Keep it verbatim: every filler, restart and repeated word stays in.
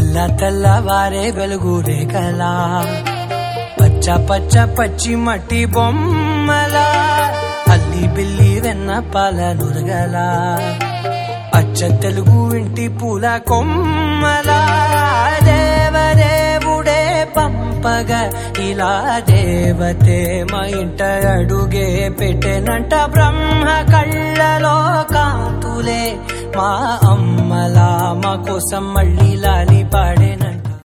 తెల్ల తెల్లవారే వెలుగు రేఖలా పచ్చ పచ్చ పచ్చి మట్టి బొమ్మలా అల్లి బిల్లి వెన్న పాల నురగలా అచ్చ తెలుగు ఇంటి పూల కొమ్మలా దేవదేవుడే పంపగా ఇలా దేవతే మా ఇంట అడుగే పెట్టెనంట బ్రహ్మ కళ్ళలో కాంతులే మా అమ్మలా మా కోసం మళ్ళీ లాలి పాడేనంట.